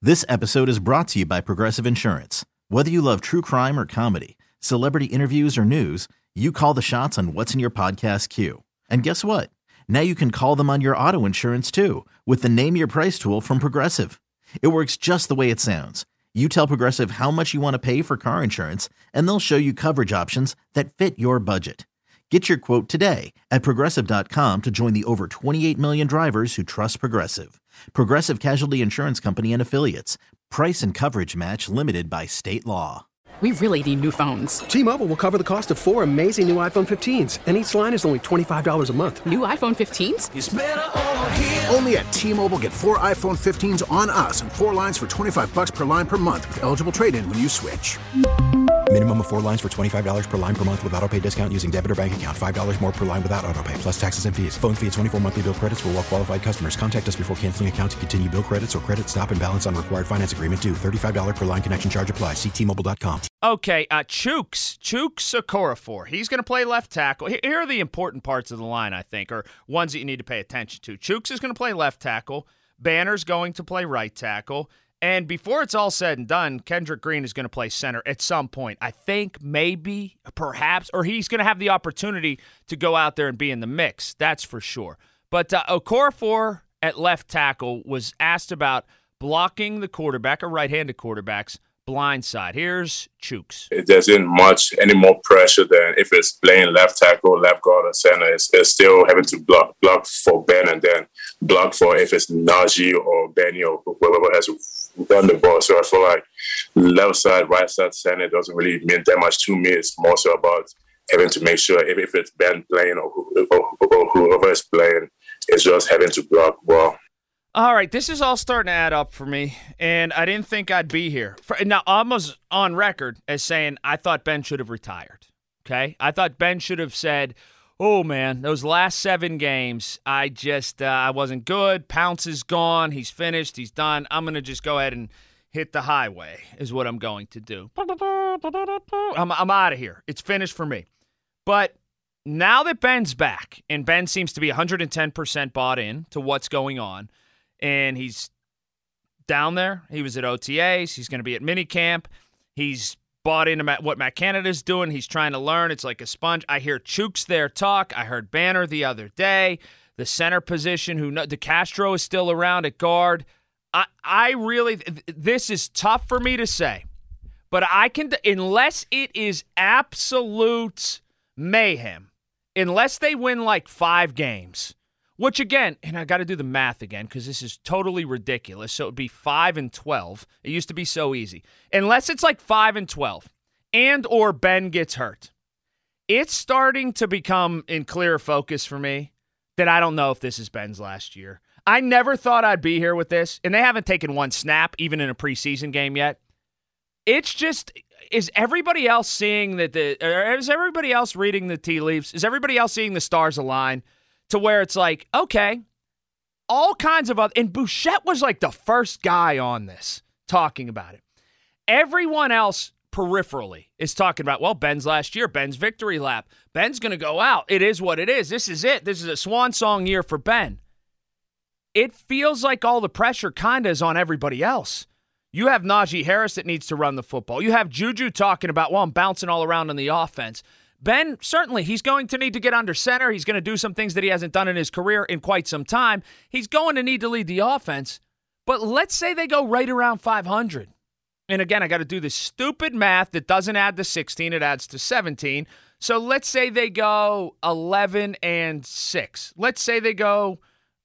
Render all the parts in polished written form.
This episode is brought to you by Progressive Insurance. Whether you love true crime or comedy, celebrity interviews or news, you call the shots on what's in your podcast queue. And guess what? Now you can call them on your auto insurance too with the Name Your Price tool from Progressive. It works just the way it sounds. You tell Progressive how much you want to pay for car insurance, and they'll show you coverage options that fit your budget. Get your quote today at Progressive.com to join the over 28 million drivers who trust Progressive. Progressive Casualty Insurance Company and Affiliates. Price and coverage match limited by state law. We really need new phones. T-Mobile will cover the cost of 4 amazing new iPhone 15s, and each line is only $25 a month. New iPhone 15s? It's better over here. Only at T-Mobile, get 4 iPhone 15s on us and 4 lines for $25 per line per month with eligible trade-in when you switch. Minimum of 4 lines for $25 per line per month with autopay discount using debit or bank account. $5 more per line without autopay, plus taxes and fees. Phone fee at 24 monthly bill credits for well-qualified customers. Contact us before canceling account to continue bill credits or credit stop and balance on required finance agreement due. $35 per line connection charge applies. See T-Mobile.com. Okay, Chuks Okorafor. He's going to play left tackle. Here are the important parts of the line, I think, or ones that you need to pay attention to. Chuks is going to play left tackle. Banner's going to play right tackle. And before it's all said and done, Kendrick Green is going to play center at some point. I think maybe, perhaps, or he's going to have the opportunity to go out there and be in the mix. That's for sure. But Okorafor at left tackle was asked about blocking the quarterback, or right-handed quarterback's blind side. Here's Chuks. There isn't much any more pressure than if it's playing left tackle, left guard, or center. It's still having to block for Ben and then block for if it's Najee or Benny or whoever has done the ball. So I feel like left side, right side, center doesn't really mean that much to me. It's more so about having to make sure if it's Ben playing or whoever is playing, it's just having to block well. All right, this is all starting to add up for me, and I didn't think I'd be here. Now, I was on record as saying I thought Ben should have retired, okay? I thought Ben should have said, oh, man, those last 7 games, I wasn't good. Pounce is gone. He's finished. He's done. I'm going to just go ahead and hit the highway is what I'm going to do. I'm out of here. It's finished for me. But now that Ben's back, and Ben seems to be 110% bought in to what's going on, and he's down there. He was at OTAs. He's going to be at minicamp. He's bought into what Matt Canada's doing. He's trying to learn. It's like a sponge. I hear Chuks there talk. I heard Banner the other day. The center position, DeCastro is still around at guard. I really, this is tough for me to say. But I can, unless it is absolute mayhem, unless they win like 5 games, which, again, and I got to do the math again because this is totally ridiculous. So it would be 5-12. It used to be so easy. Unless it's like 5-12 and or Ben gets hurt, it's starting to become in clear focus for me that I don't know if this is Ben's last year. I never thought I'd be here with this, and they haven't taken one snap even in a preseason game yet. It's just, is everybody else seeing that is everybody else reading the tea leaves? Is everybody else seeing the stars align? To where it's like, okay, all kinds of other, and Bouchette was like the first guy on this talking about it. Everyone else peripherally is talking about, well, Ben's last year, Ben's victory lap. Ben's going to go out. It is what it is. This is it. This is a swan song year for Ben. It feels like all the pressure kind of is on everybody else. You have Najee Harris that needs to run the football. You have Juju talking about, well, I'm bouncing all around on the offense. Ben, certainly, he's going to need to get under center. He's going to do some things that he hasn't done in his career in quite some time. He's going to need to lead the offense. But let's say they go right around 500. And again, I got to do this stupid math that doesn't add to 16. It adds to 17. So let's say they go 11-6. Let's say they go,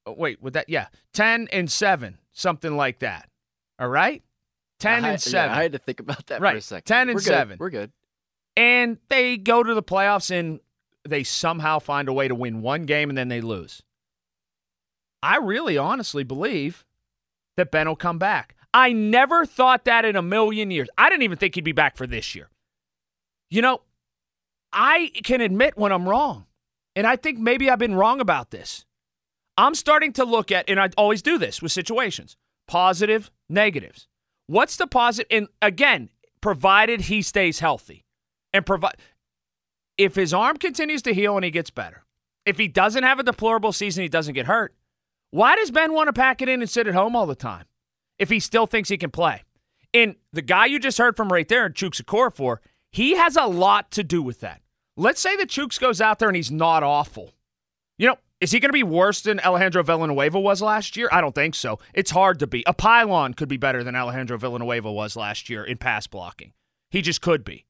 10-7, something like that. All right? 10-7. Yeah, I had to think about that right. for a second. 10-7. We're good. And they go to the playoffs and they somehow find a way to win one game and then they lose. I really honestly believe that Ben will come back. I never thought that in a million years. I didn't even think he'd be back for this year. You know, I can admit when I'm wrong. And I think maybe I've been wrong about this. I'm starting to look at, and I always do this with situations, positive, negatives. What's the positive? And again, provided he stays healthy. And if his arm continues to heal and he gets better, if he doesn't have a deplorable season, he doesn't get hurt, why does Ben want to pack it in and sit at home all the time? if he still thinks he can play. And the guy you just heard from right there, Chuks Okorafor, he has a lot to do with that. Let's say that Chuks goes out there and he's not awful. Is he going to be worse than Alejandro Villanueva was last year? I don't think so. It's hard to be. A pylon could be better than Alejandro Villanueva was last year in pass blocking. He just could be.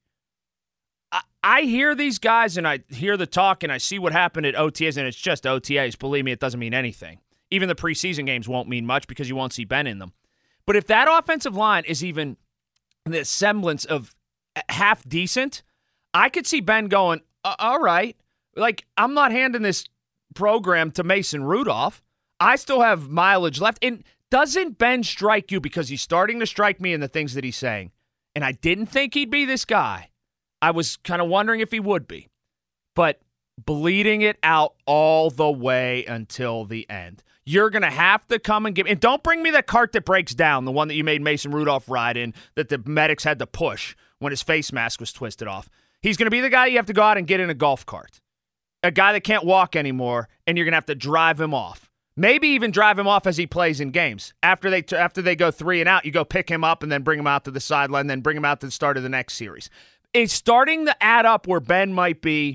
I hear these guys and I hear the talk and I see what happened at OTAs, and it's just OTAs. Believe me, it doesn't mean anything. Even the preseason games won't mean much because you won't see Ben in them. But if that offensive line is even the semblance of half decent, I could see Ben going, all right, I'm not handing this program to Mason Rudolph. I still have mileage left. And doesn't Ben strike you, because he's starting to strike me in the things that he's saying? And I didn't think he'd be this guy. I was kind of wondering if he would be. But bleeding it out all the way until the end. You're going to have to come and give. And don't bring me that cart that breaks down, the one that you made Mason Rudolph ride in, that the medics had to push when his face mask was twisted off. He's going to be the guy you have to go out and get in a golf cart. A guy that can't walk anymore, and you're going to have to drive him off. Maybe even drive him off as he plays in games. After they go 3 and out, you go pick him up and then bring him out to the sideline, then bring him out to the start of the next series. It's starting to add up where Ben might be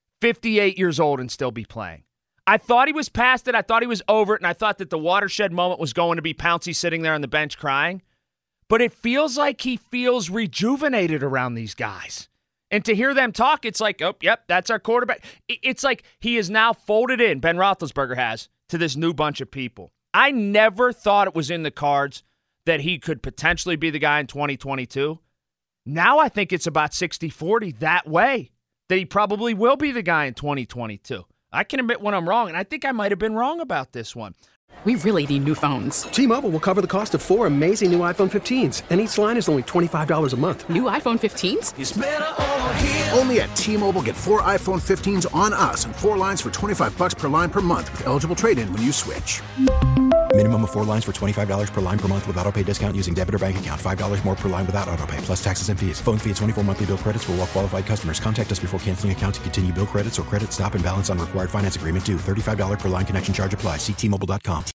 58 years old and still be playing. I thought he was past it. I thought he was over it, and I thought that the watershed moment was going to be Pouncey sitting there on the bench crying. But it feels like he feels rejuvenated around these guys. And to hear them talk, it's like, oh, yep, that's our quarterback. It's like he is now folded in, Ben Roethlisberger has, to this new bunch of people. I never thought it was in the cards that he could potentially be the guy in 2022. Now I think it's about 60-40 that way, that he probably will be the guy in 2022. I can admit when I'm wrong, and I think I might have been wrong about this one. We really need new phones. T-Mobile will cover the cost of 4 amazing new iPhone 15s, and each line is only $25 a month. New iPhone 15s? It's better over here. Only at T-Mobile, get 4 iPhone 15s on us and 4 lines for $25 per line per month with eligible trade-in when you switch. Minimum of 4 lines for $25 per line per month with autopay discount using debit or bank account. $5 more per line without autopay, plus taxes and fees. Phone fee at 24 monthly bill credits for well-qualified customers. Contact us before canceling account to continue bill credits or credit stop and balance on required finance agreement due. $35 per line connection charge applies. See T-Mobile.com.